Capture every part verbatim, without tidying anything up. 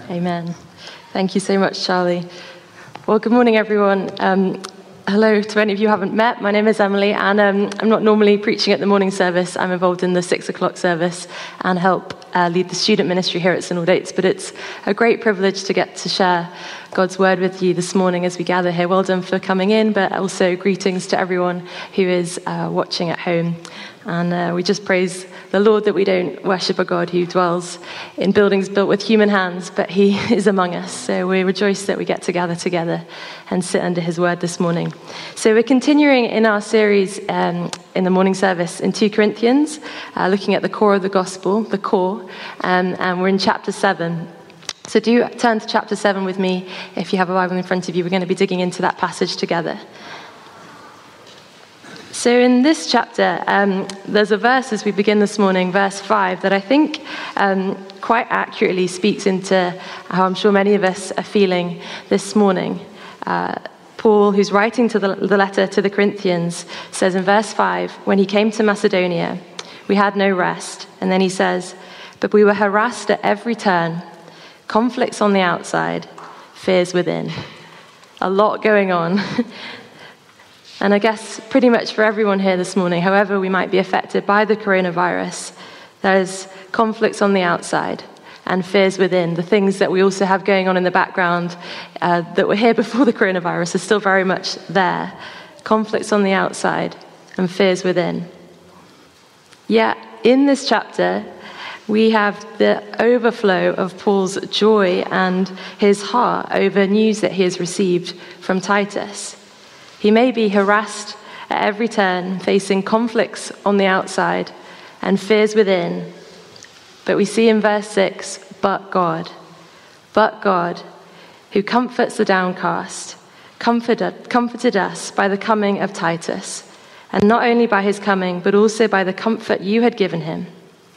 Amen. Thank you so much, Charlie. Well, good morning, everyone. Um, hello to any of you who haven't met. My name is Emily, and um, I'm not normally preaching at the morning service. I'm involved in the six o'clock service and help uh, lead the student ministry here at St Aldate's. But it's a great privilege to get to share God's word with you this morning as we gather here. Well done for coming in, but also greetings to everyone who is uh, watching at home. And uh, we just praise the Lord that we don't worship a God who dwells in buildings built with human hands, but he is among us. So we rejoice that we get to gather together and sit under his word this morning. So we're continuing in our series um, in the morning service in Second Corinthians, uh, looking at the core of the gospel, the core, um, and we're in chapter seven. So do turn to chapter seven with me. If you have a Bible in front of you, we're going to be digging into that passage together. So in this chapter, um, there's a verse as we begin this morning, verse five, that I think um, quite accurately speaks into how I'm sure many of us are feeling this morning. Uh, Paul, who's writing to the, the letter to the Corinthians, says in verse five, when he came to Macedonia, we had no rest. And then he says, but we were harassed at every turn, conflicts on the outside, fears within. A lot going on. And I guess pretty much for everyone here this morning, however we might be affected by the coronavirus, there's conflicts on the outside and fears within. The things that we also have going on in the background uh, that were here before the coronavirus are still very much there. Conflicts on the outside and fears within. Yet in this chapter, we have the overflow of Paul's joy and his heart over news that he has received from Titus. He may be harassed at every turn, facing conflicts on the outside and fears within. But we see in verse six, but God, but God, who comforts the downcast, comforted, comforted us by the coming of Titus, and not only by his coming, but also by the comfort you had given him.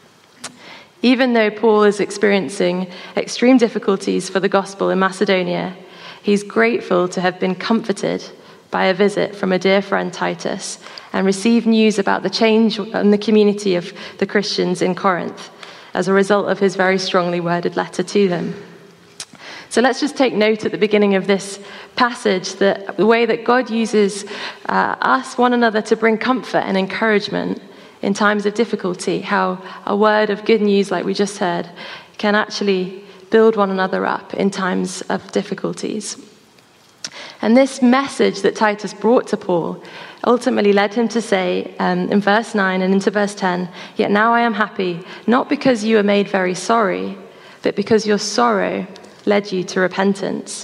Even though Paul is experiencing extreme difficulties for the gospel in Macedonia, he's grateful to have been comforted by a visit from a dear friend, Titus, and receive news about the change in the community of the Christians in Corinth as a result of his very strongly worded letter to them. So let's just take note at the beginning of this passage that the way that God uses uh, us, one another, to bring comfort and encouragement in times of difficulty, how a word of good news like we just heard can actually build one another up in times of difficulties. And this message that Titus brought to Paul ultimately led him to say um, in verse nine and into verse ten, yet now I am happy, not because you were made very sorry, but because your sorrow led you to repentance.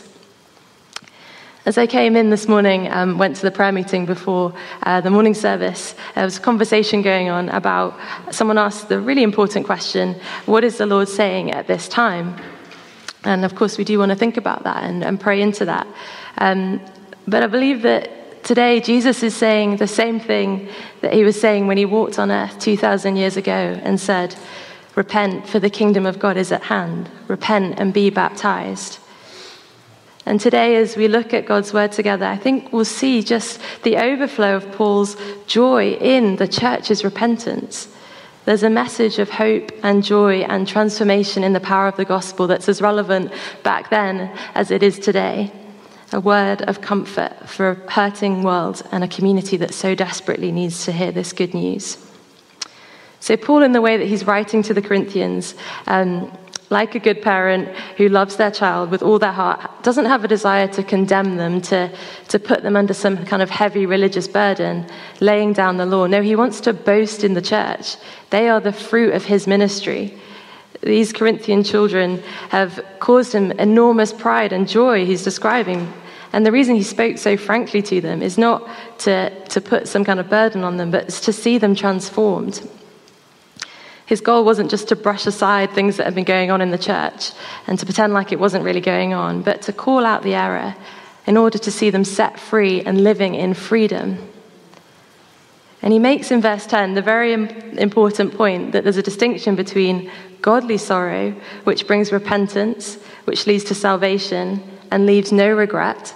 As I came in this morning, um, went to the prayer meeting before uh, the morning service, there was a conversation going on about, someone asked the really important question, what is the Lord saying at this time? And of course, we do want to think about that and, and pray into that. Um, but I believe that today Jesus is saying the same thing that he was saying when he walked on earth two thousand years ago and said, repent, for the kingdom of God is at hand. Repent and be baptized. And today, as we look at God's word together, I think we'll see just the overflow of Paul's joy in the church's repentance. There's a message of hope and joy and transformation in the power of the gospel that's as relevant back then as it is today. A word of comfort for a hurting world and a community that so desperately needs to hear this good news. So Paul, in the way that he's writing to the Corinthians, um, like a good parent who loves their child with all their heart, doesn't have a desire to condemn them, to, to put them under some kind of heavy religious burden, laying down the law. No, he wants to boast in the church. They are the fruit of his ministry. These Corinthian children have caused him enormous pride and joy, he's describing. And the reason he spoke so frankly to them is not to, to put some kind of burden on them, but it's to see them transformed. His goal wasn't just to brush aside things that had been going on in the church and to pretend like it wasn't really going on, but to call out the error in order to see them set free and living in freedom. And he makes in verse ten the very important point that there's a distinction between godly sorrow, which brings repentance, which leads to salvation and leaves no regret,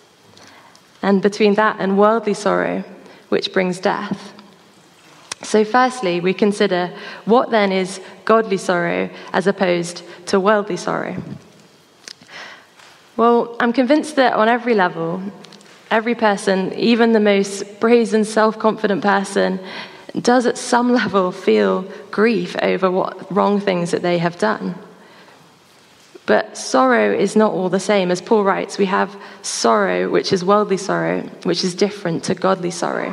and between that and worldly sorrow, which brings death. So firstly, we consider what then is godly sorrow as opposed to worldly sorrow. Well, I'm convinced that on every level, every person, even the most brazen, self-confident person, does at some level feel grief over what wrong things that they have done. But sorrow is not all the same. As Paul writes, we have sorrow, which is worldly sorrow, which is different to godly sorrow.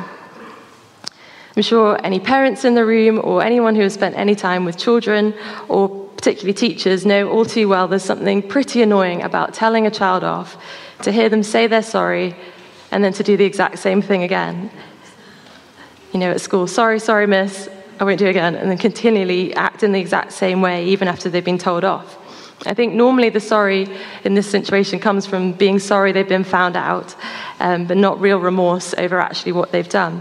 I'm sure any parents in the room or anyone who has spent any time with children or particularly teachers know all too well there's something pretty annoying about telling a child off, to hear them say they're sorry, and then to do the exact same thing again. You know, at school, sorry, sorry, miss, I won't do it again, and then continually act in the exact same way even after they've been told off. I think normally the sorry in this situation comes from being sorry they've been found out, um, but not real remorse over actually what they've done.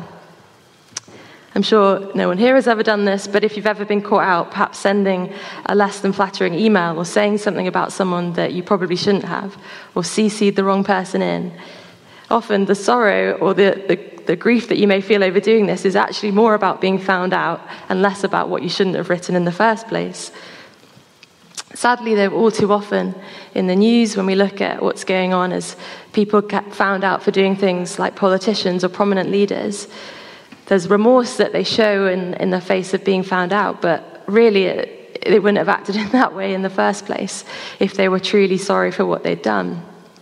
I'm sure no one here has ever done this, but if you've ever been caught out, perhaps sending a less than flattering email or saying something about someone that you probably shouldn't have, or C C'd the wrong person in, often the sorrow or the, the, the grief that you may feel over doing this is actually more about being found out and less about what you shouldn't have written in the first place. Sadly, though, all too often in the news, when we look at what's going on as people get found out for doing things like politicians or prominent leaders, there's remorse that they show in, in the face of being found out, but really it, they wouldn't have acted in that way in the first place if they were truly sorry for what they'd done.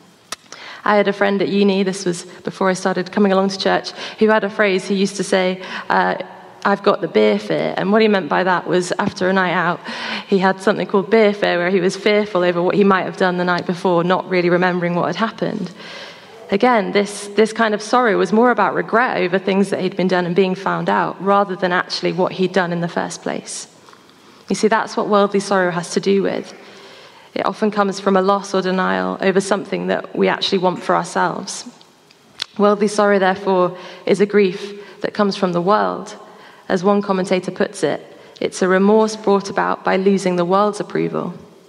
I had a friend at uni, this was before I started coming along to church, who had a phrase he used to say, uh, I've got the beer fear. And what he meant by that was after a night out, he had something called beer fear, where he was fearful over what he might have done the night before, not really remembering what had happened. Again, this, this kind of sorrow was more about regret over things that he'd been done and being found out, rather than actually what he'd done in the first place. You see, that's what worldly sorrow has to do with. It often comes from a loss or denial over something that we actually want for ourselves. Worldly sorrow, therefore, is a grief that comes from the world. As one commentator puts it, it's a remorse brought about by losing the world's approval.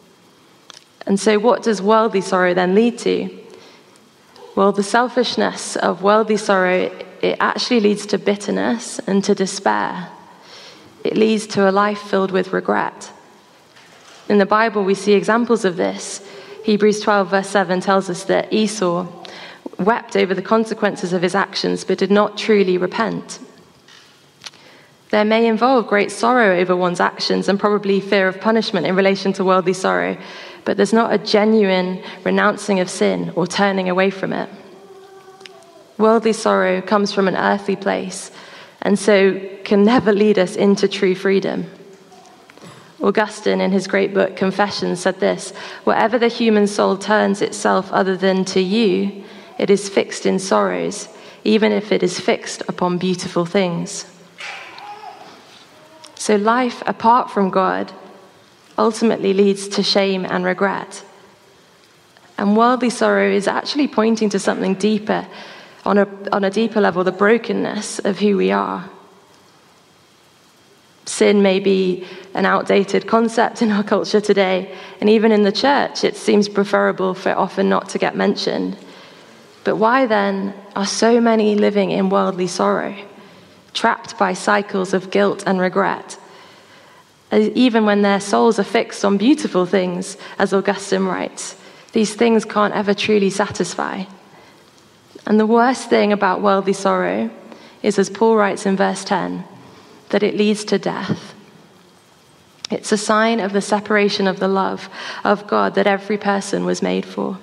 And so what does worldly sorrow then lead to? Well, the selfishness of worldly sorrow, it actually leads to bitterness and to despair. It leads to a life filled with regret. In the Bible, we see examples of this. Hebrews twelve, verse seven tells us that Esau wept over the consequences of his actions, but did not truly repent. There may involve great sorrow over one's actions and probably fear of punishment in relation to worldly sorrow, but there's not a genuine renouncing of sin or turning away from it. Worldly sorrow comes from an earthly place, and so can never lead us into true freedom. Augustine, in his great book Confessions, said this: wherever the human soul turns itself other than to you, it is fixed in sorrows, even if it is fixed upon beautiful things. So life apart from God ultimately leads to shame and regret. And worldly sorrow is actually pointing to something deeper, on a, on a deeper level, the brokenness of who we are. Sin may be an outdated concept in our culture today, and even in the church it seems preferable for it often not to get mentioned. But why then are so many living in worldly sorrow, trapped by cycles of guilt and regret, even when their souls are fixed on beautiful things, as Augustine writes? These things can't ever truly satisfy. And the worst thing about worldly sorrow is, as Paul writes in verse ten, that it leads to death. It's a sign of the separation of the love of God that every person was made for.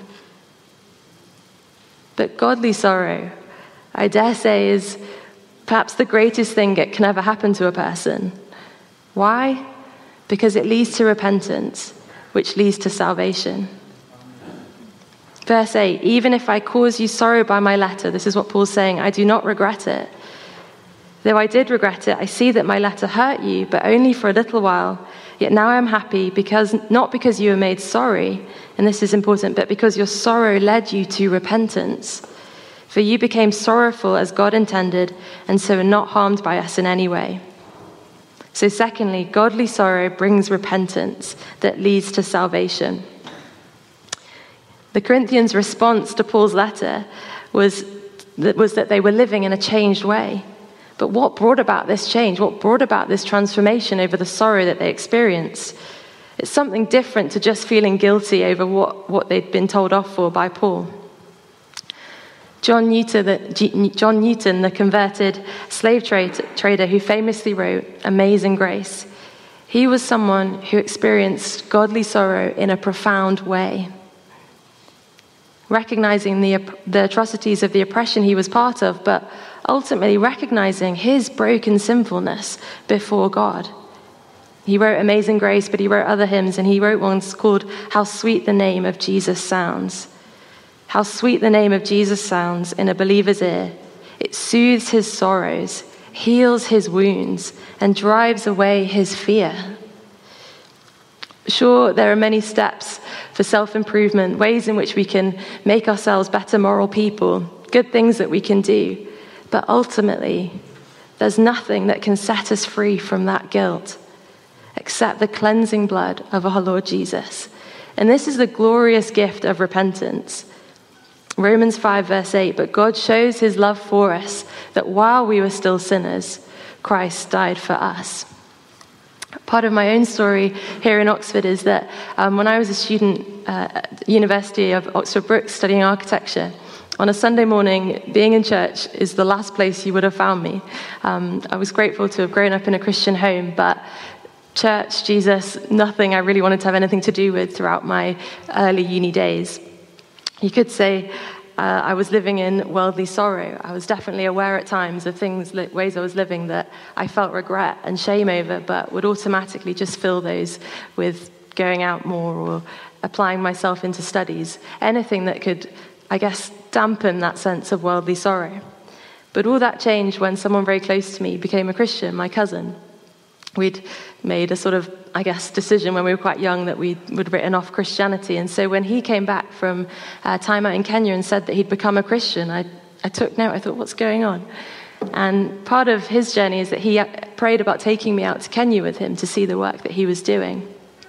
But godly sorrow, I dare say, is perhaps the greatest thing that can ever happen to a person. Why? Because it leads to repentance, which leads to salvation. Verse eight, even if I cause you sorrow by my letter, this is what Paul's saying, I do not regret it. Though I did regret it, I see that my letter hurt you, but only for a little while. Yet now I am happy, because not because you were made sorry, and this is important, but because your sorrow led you to repentance. For you became sorrowful as God intended, and so are not harmed by us in any way. So secondly, godly sorrow brings repentance that leads to salvation. The Corinthians' response to Paul's letter was that, was that they were living in a changed way. But what brought about this change? What brought about this transformation over the sorrow that they experienced? It's something different to just feeling guilty over what, what they'd been told off for by Paul. John Newton, the, John Newton, the converted slave trade, trader who famously wrote Amazing Grace, he was someone who experienced godly sorrow in a profound way. Recognizing the, the atrocities of the oppression he was part of, but ultimately recognizing his broken sinfulness before God. He wrote Amazing Grace, but he wrote other hymns, and he wrote one called How Sweet the Name of Jesus Sounds. How sweet the name of Jesus sounds in a believer's ear. It soothes his sorrows, heals his wounds, and drives away his fear. Sure, there are many steps for self-improvement, ways in which we can make ourselves better moral people, good things that we can do. But ultimately, there's nothing that can set us free from that guilt except the cleansing blood of our Lord Jesus. And this is the glorious gift of repentance. Romans five verse eight, but God shows his love for us, that while we were still sinners, Christ died for us. Part of my own story here in Oxford is that um, when I was a student uh, at the University of Oxford Brookes studying architecture, on a Sunday morning, being in church is the last place you would have found me. Um, I was grateful to have grown up in a Christian home, but church, Jesus, nothing I really wanted to have anything to do with throughout my early uni days. You could say uh, I was living in worldly sorrow. I was definitely aware at times of things, ways I was living that I felt regret and shame over, but would automatically just fill those with going out more or applying myself into studies, anything that could, I guess, dampen that sense of worldly sorrow. But all that changed when someone very close to me became a Christian, my cousin. We'd made a sort of, I guess, decision when we were quite young that we would written off Christianity. And so when he came back from uh, time out in Kenya and said that he'd become a Christian, I, I took note. I thought, what's going on? And part of his journey is that he prayed about taking me out to Kenya with him to see the work that he was doing.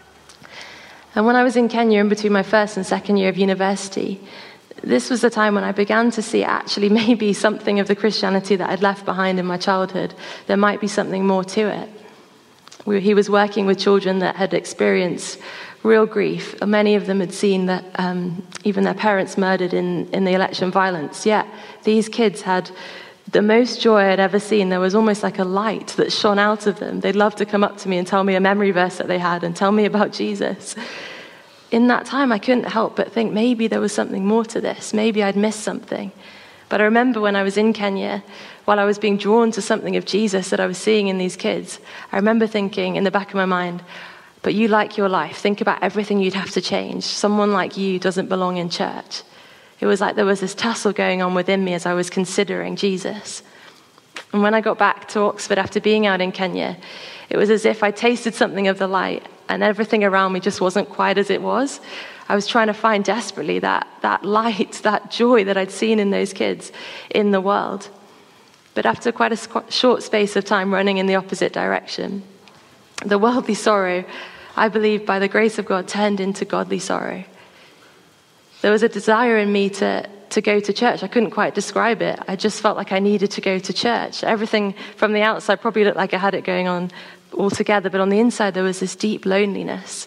And when I was in Kenya in between my first and second year of university, this was the time when I began to see actually maybe something of the Christianity that I'd left behind in my childhood. There might be something more to it. We, he was working with children that had experienced real grief. Many of them had seen that um, even their parents murdered in, in the election violence. Yet these kids had the most joy I'd ever seen. There was almost like a light that shone out of them. They'd love to come up to me and tell me a memory verse that they had and tell me about Jesus. In that time, I couldn't help but think maybe there was something more to this. Maybe I'd missed something. But I remember when I was in Kenya, while I was being drawn to something of Jesus that I was seeing in these kids, I remember thinking in the back of my mind, but you like your life. Think about everything you'd have to change. Someone like you doesn't belong in church. It was like there was this tussle going on within me as I was considering Jesus. And when I got back to Oxford after being out in Kenya, it was as if I tasted something of the light and everything around me just wasn't quite as it was. I was trying to find desperately that, that light, that joy that I'd seen in those kids in the world. But after quite a squ- short space of time running in the opposite direction, the worldly sorrow, I believe by the grace of God, turned into godly sorrow. There was a desire in me to, to go to church. I couldn't quite describe it. I just felt like I needed to go to church. Everything from the outside probably looked like I had it going on all together, but on the inside there was this deep loneliness.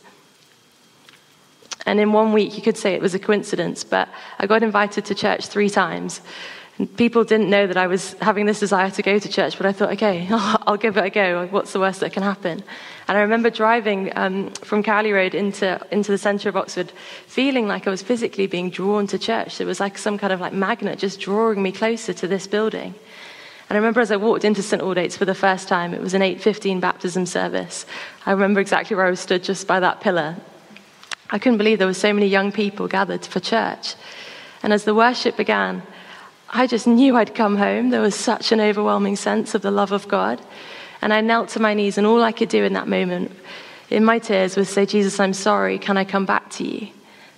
And in one week, you could say it was a coincidence, but I got invited to church three times. And people didn't know that I was having this desire to go to church, but I thought, okay, I'll give it a go. What's the worst that can happen? And I remember driving um, from Cowley Road into, into the centre of Oxford, feeling like I was physically being drawn to church. It was like some kind of like magnet just drawing me closer to this building. And I remember as I walked into St Aldate's for the first time, it was an eight fifteen baptism service. I remember exactly where I was stood just by that pillar. I couldn't believe there were so many young people gathered for church. And as the worship began, I just knew I'd come home. There was such an overwhelming sense of the love of God. And I knelt to my knees, and all I could do in that moment, in my tears, was say, Jesus, I'm sorry. Can I come back to you?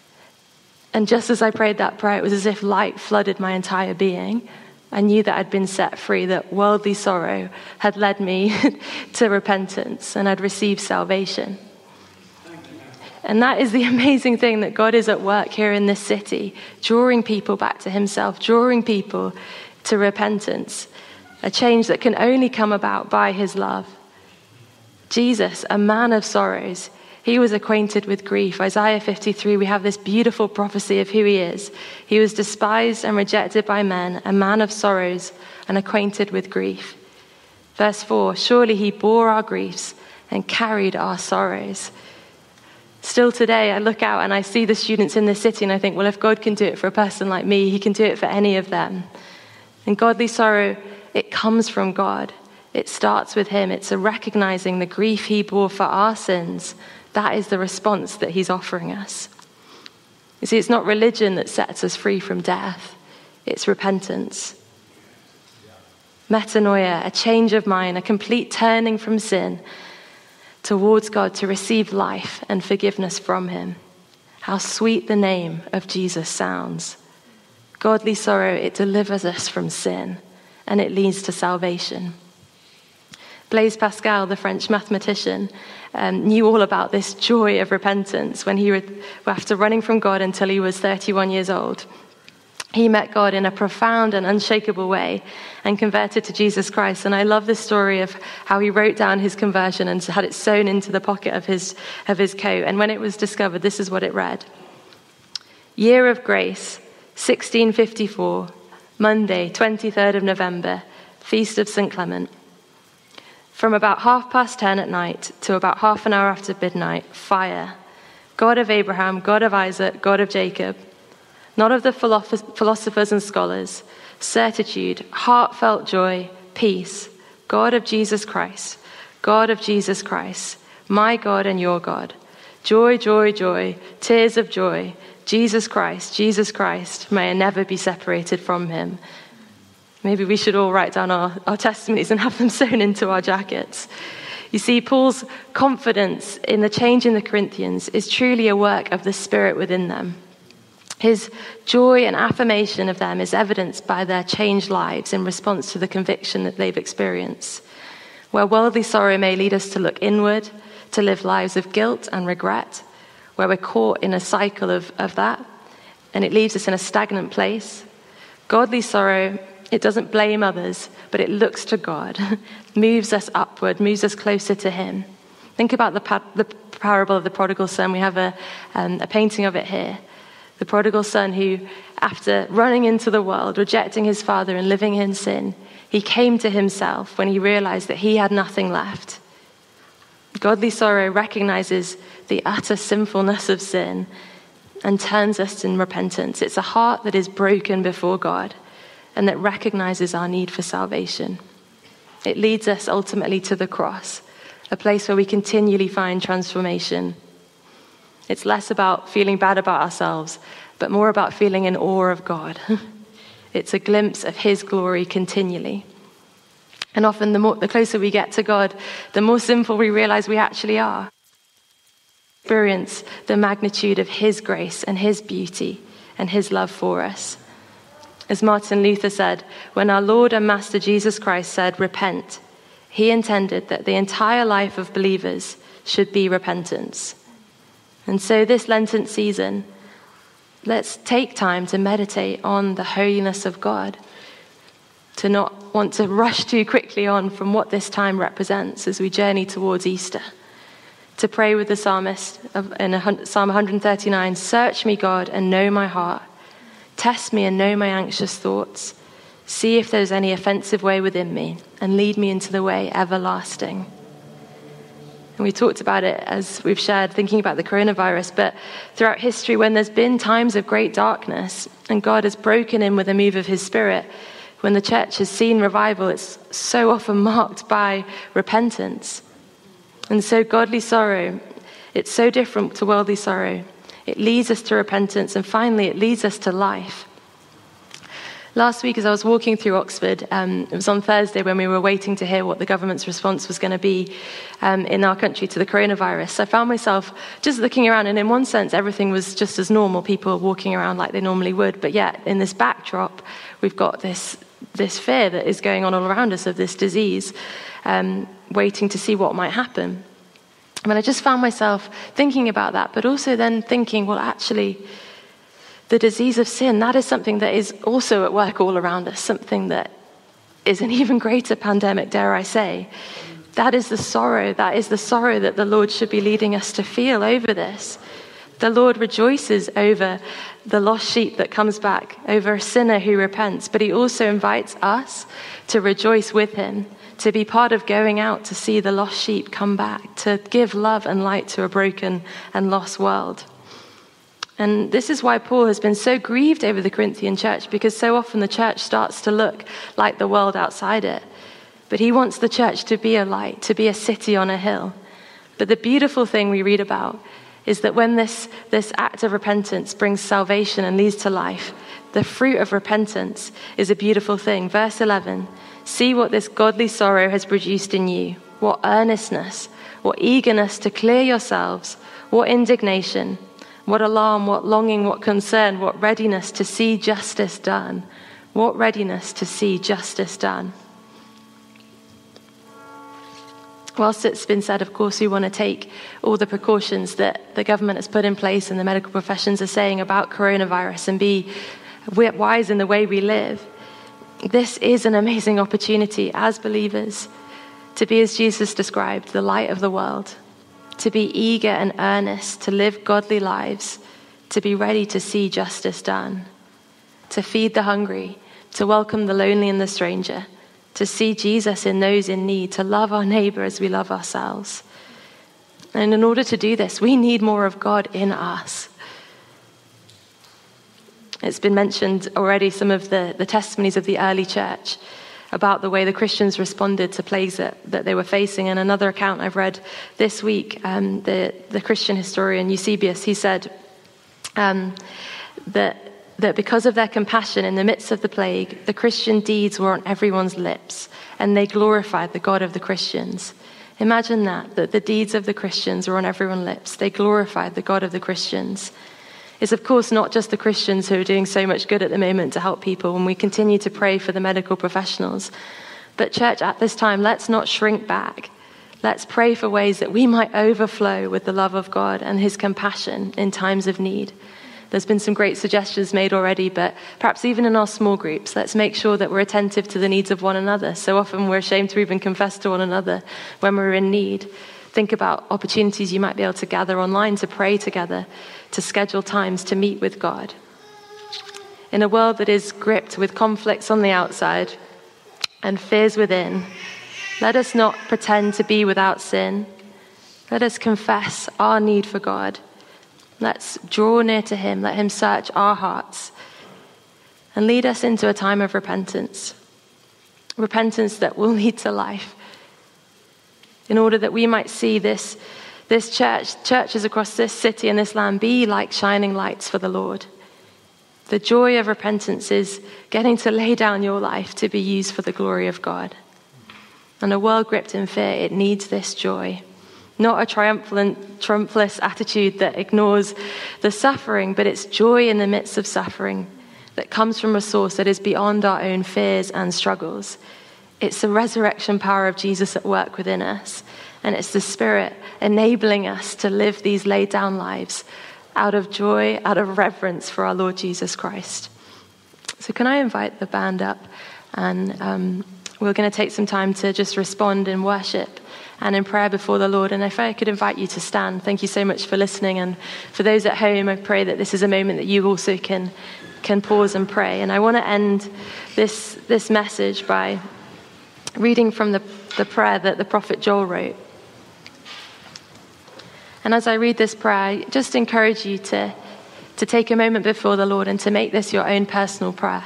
And just as I prayed that prayer, it was as if light flooded my entire being. I knew that I'd been set free, that worldly sorrow had led me to repentance, and I'd received salvation. And that is the amazing thing, that God is at work here in this city, drawing people back to himself, drawing people to repentance, a change that can only come about by his love. Jesus, a man of sorrows, He was acquainted with grief. Isaiah fifty-three, we have this beautiful prophecy of who he is. He was despised and rejected by men, a man of sorrows and acquainted with grief. Verse four, surely he bore our griefs and carried our sorrows. Still today, I look out and I see the students in this city and I think, well, if God can do it for a person like me, he can do it for any of them. And godly sorrow, it comes from God. It starts with him. It's a recognizing the grief he bore for our sins. That is the response that he's offering us. You see, it's not religion that sets us free from death. It's repentance. Metanoia, a change of mind, a complete turning from sin towards God to receive life and forgiveness from him. How sweet the name of Jesus sounds. Godly sorrow, it delivers us from sin and it leads to salvation. Blaise Pascal, the French mathematician, um, knew all about this joy of repentance when he, re- after running from God until he was thirty-one years old, he met God in a profound and unshakable way and converted to Jesus Christ. And I love this story of how he wrote down his conversion and had it sewn into the pocket of his, of his coat. And when it was discovered, this is what it read. Year of grace, sixteen fifty-four, Monday, twenty-third of November, Feast of Saint Clement. From about half past ten at night to about half an hour after midnight, fire. God of Abraham, God of Isaac, God of Jacob. Not of the philosophers and scholars. Certitude, heartfelt joy, peace. God of Jesus Christ. God of Jesus Christ. My God and your God. Joy, joy, joy. Tears of joy. Jesus Christ, Jesus Christ. May I never be separated from him. Maybe we should all write down our, our testimonies and have them sewn into our jackets. You see, Paul's confidence in the change in the Corinthians is truly a work of the Spirit within them. His joy and affirmation of them is evidenced by their changed lives in response to the conviction that they've experienced. Where worldly sorrow may lead us to look inward, to live lives of guilt and regret, where we're caught in a cycle of, of that, and it leaves us in a stagnant place. Godly sorrow, it doesn't blame others, but it looks to God, moves us upward, moves us closer to him. Think about the, pa- the parable of the prodigal son. We have a, um, a painting of it here. The prodigal son who, after running into the world, rejecting his father and living in sin, he came to himself when he realized that he had nothing left. Godly sorrow recognizes the utter sinfulness of sin and turns us in repentance. It's a heart that is broken before God and that recognizes our need for salvation. It leads us ultimately to the cross, a place where we continually find transformation. It's less about feeling bad about ourselves, but more about feeling in awe of God. It's a glimpse of his glory continually. And often the more, the closer we get to God, the more sinful we realize we actually are. Experience the magnitude of his grace and his beauty and his love for us. As Martin Luther said, when our Lord and Master Jesus Christ said, repent, he intended that the entire life of believers should be repentance. And so this Lenten season, let's take time to meditate on the holiness of God, to not want to rush too quickly on from what this time represents as we journey towards Easter. To pray with the psalmist in Psalm one thirty-nine, search me, God, and know my heart. Test me and know my anxious thoughts. See if there's any offensive way within me, and lead me into the way everlasting. And we talked about it as we've shared, thinking about the coronavirus, but throughout history, when there's been times of great darkness, and God has broken in with a move of his Spirit, when the church has seen revival, it's so often marked by repentance. And so godly sorrow, it's so different to worldly sorrow. It leads us to repentance, and finally, it leads us to life. Last week, as I was walking through Oxford, um, it was on Thursday when we were waiting to hear what the government's response was going to be um, in our country to the coronavirus. I found myself just looking around, and in one sense, everything was just as normal. People walking around like they normally would. But yet, in this backdrop, we've got this this fear that is going on all around us of this disease, um, waiting to see what might happen. I mean, I just found myself thinking about that, but also then thinking, well, actually, the disease of sin, that is something that is also at work all around us, something that is an even greater pandemic, dare I say, That is the sorrow. That is the sorrow that the Lord should be leading us to feel over this. The Lord rejoices over the lost sheep that comes back, over a sinner who repents, but he also invites us to rejoice with him, to be part of going out to see the lost sheep come back, to give love and light to a broken and lost world. And this is why Paul has been so grieved over the Corinthian church, because so often the church starts to look like the world outside it. But he wants the church to be a light, to be a city on a hill. But the beautiful thing we read about is that when this, this act of repentance brings salvation and leads to life, the fruit of repentance is a beautiful thing. Verse eleven, see what this godly sorrow has produced in you. What earnestness, what eagerness to clear yourselves, what indignation, what alarm, what longing, what concern, what readiness to see justice done. What readiness to see justice done. Whilst it's been said, of course, we want to take all the precautions that the government has put in place and the medical professions are saying about coronavirus and be wise in the way we live. This is an amazing opportunity as believers to be, as Jesus described, the light of the world, to be eager and earnest, to live godly lives, to be ready to see justice done, to feed the hungry, to welcome the lonely and the stranger, to see Jesus in those in need, to love our neighbor as we love ourselves. And in order to do this, we need more of God in us. It's been mentioned already, some of the, the testimonies of the early church about the way the Christians responded to plagues that, that they were facing. And another account I've read this week, um, the, the Christian historian Eusebius, he said um, that that because of their compassion in the midst of the plague, the Christian deeds were on everyone's lips, and they glorified the God of the Christians. Imagine that, that the deeds of the Christians were on everyone's lips. They glorified the God of the Christians. It's of course not just the Christians who are doing so much good at the moment to help people, and we continue to pray for the medical professionals. But church, at this time, let's not shrink back. Let's pray for ways that we might overflow with the love of God and his compassion in times of need. There's been some great suggestions made already, but perhaps even in our small groups, let's make sure that we're attentive to the needs of one another. So often we're ashamed to even confess to one another when we're in need. Think about opportunities you might be able to gather online to pray together, to schedule times to meet with God. In a world that is gripped with conflicts on the outside and fears within, let us not pretend to be without sin. Let us confess our need for God. Let's draw near to him. Let him search our hearts and lead us into a time of repentance. Repentance that will lead to life. In order that we might see this, this church, churches across this city and this land be like shining lights for the Lord. The joy of repentance is getting to lay down your life to be used for the glory of God. And a world gripped in fear, it needs this joy. Not a triumphant, triumphalist attitude that ignores the suffering, but it's joy in the midst of suffering that comes from a source that is beyond our own fears and struggles. It's the resurrection power of Jesus at work within us, and it's the Spirit enabling us to live these laid down lives out of joy, out of reverence for our Lord Jesus Christ. So can I invite the band up, and um, we're going to take some time to just respond in worship and in prayer before the Lord. And if I could invite you to stand. Thank you so much for listening. And for those at home, I pray that this is a moment that you also can can pause and pray. And I want to end this this message by reading from the, the prayer that the prophet Joel wrote. And as I read this prayer, I just encourage you to, to take a moment before the Lord and to make this your own personal prayer.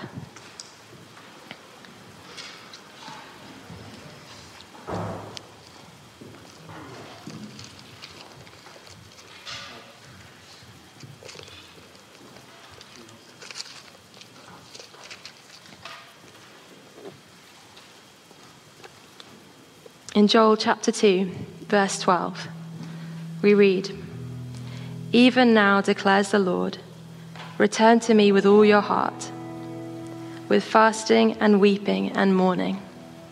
In Joel chapter two, verse twelve, we read, "Even now declares the Lord, return to me with all your heart, with fasting and weeping and mourning."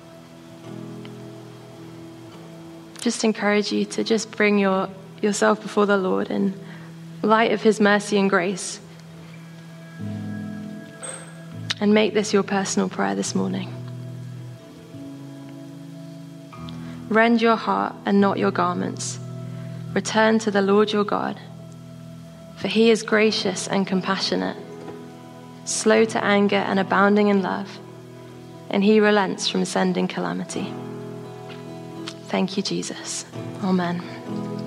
Just encourage you to just bring your yourself before the Lord in light of his mercy and grace, and make this your personal prayer this morning. Rend your heart and not your garments. Return to the Lord your God, for he is gracious and compassionate, slow to anger and abounding in love, and he relents from sending calamity. Thank you, Jesus. Amen.